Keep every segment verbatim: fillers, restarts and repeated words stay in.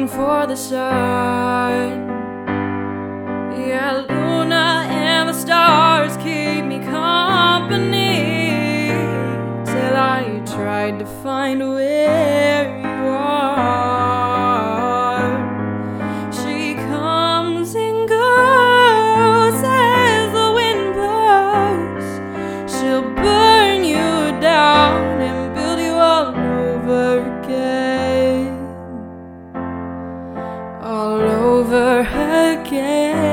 for the sun. Yeah, Luna and the stars keep me company till I tried to find where you are. She comes and goes as the wind blows. She'll burn you down and build you all over again, all over again.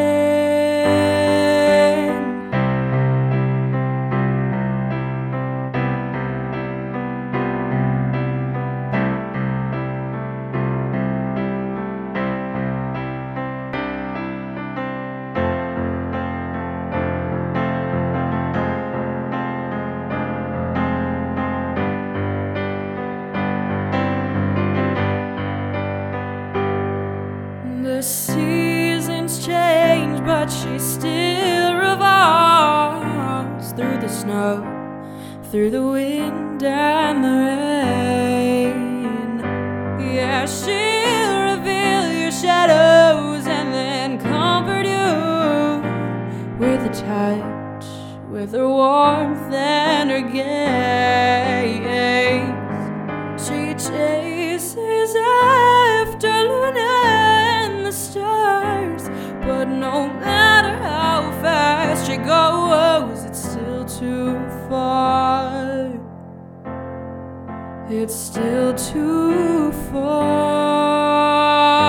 The seasons change, but she still revolves through the snow, through the wind and the rain. Yeah, she'll reveal your shadows and then comfort you with a touch, with her warmth and her gaze. She chases after Luna and the stars, but no matter how fast she goes, it's still too far. It's still too far.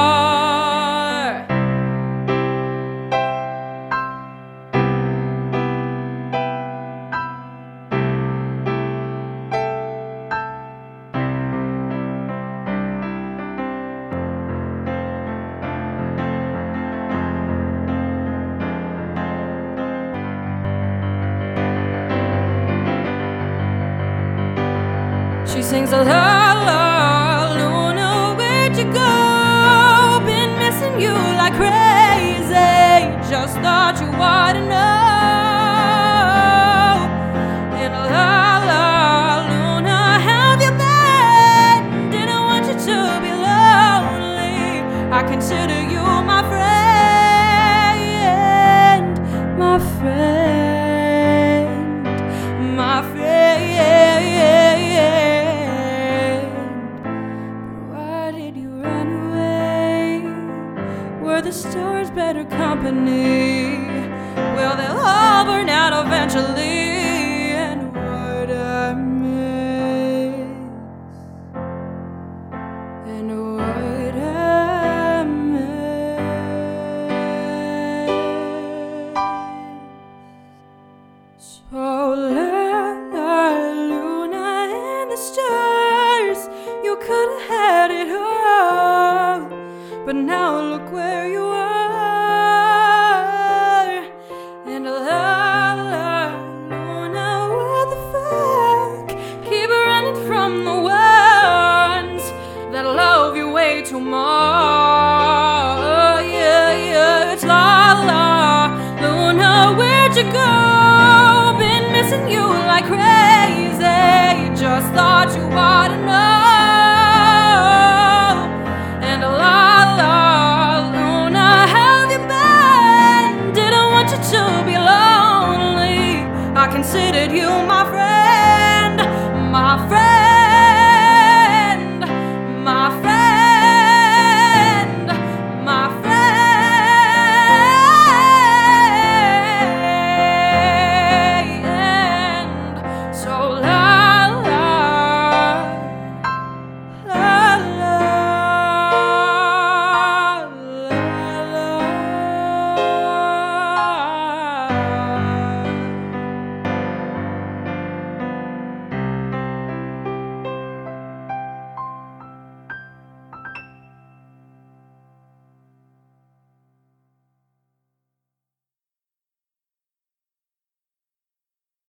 She sings a la la, Luna, where'd you go? Been missing you like crazy, just thought you ought to know. And a la la, Luna, have you been? Didn't want you to be lonely. I consider you my friend, my friend, my friend. Were the stars better company? Well, they'll all burn out eventually. And what I miss, and what I miss. So la la, Luna and the stars, you could have had it all, but now look where you are. And la la, Luna, what the fuck? Keep running from the ones that love you way too much. Oh, yeah, yeah, it's la la, Luna, where'd you go? Been missing you like crazy, just thought you ought to know. I considered you my